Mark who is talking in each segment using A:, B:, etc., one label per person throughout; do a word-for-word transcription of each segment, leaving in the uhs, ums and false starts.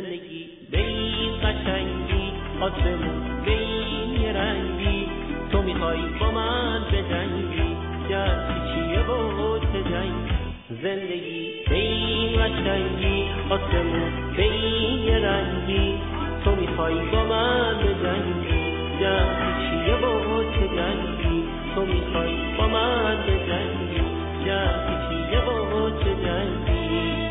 A: زندگی به این قشنگی، آسمون به این رنگی، تو میخوای با من بجنگی، گرچه چیه و چه جنگی. زندگی به این قشنگی، آسمون به این رنگی، تو میخوای با من بجنگی، گرچه چیه و چه جنگی. تو میخوای با من بجنگی، گرچه چیه و چه جنگی.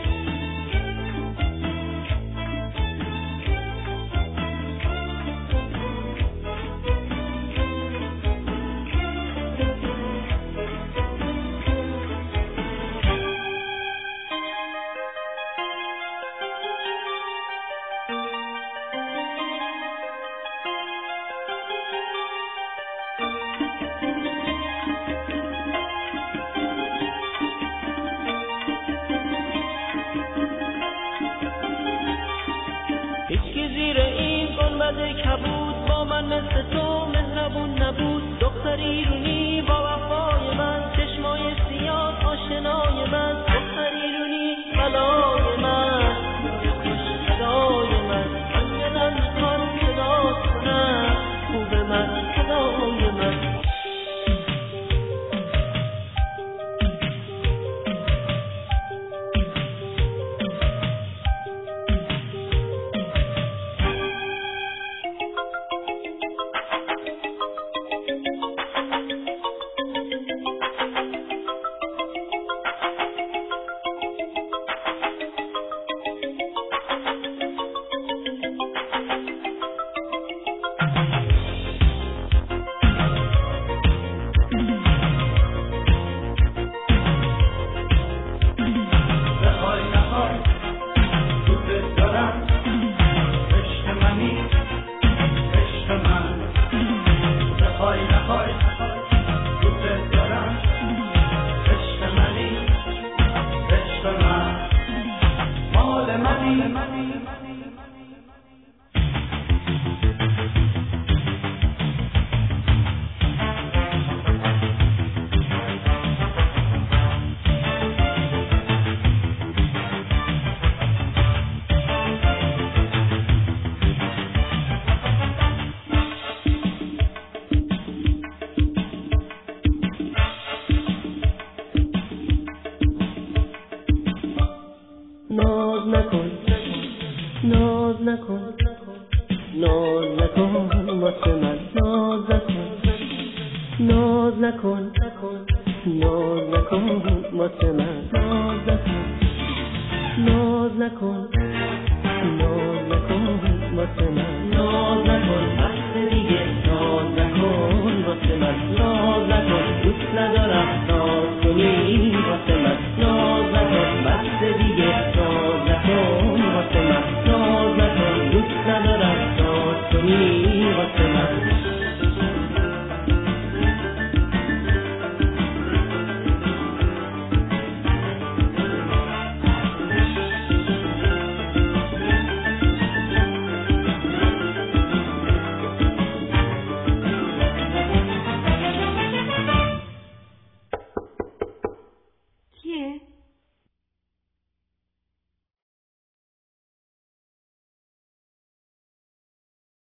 A: هیچکی زیر این گنبد کبود با من مثل تو مهربون نبود. دختر ایرونی با وفای من، چشمای سیاه آشنای من. دختر ایرونی بلای من، خوش صدای من. من دلم میخواد صدا کنم، خوب من صدای من. ناز نکن، ناز نکن، ناز نکن واسه من. ناز نکن، ناز نکن، ناز نکن واسه من. ناز نکن، ناز نکن، ناز نکن واسه من. ناز نکن بس دیگه، ناز نکن واسه من. ناز نکن، دوست ندارم ناز کنی واسه من. ناز نکن بس دیگه، ناز نکن واسه من. ناز نکن، دوست ندارم ناز کنی.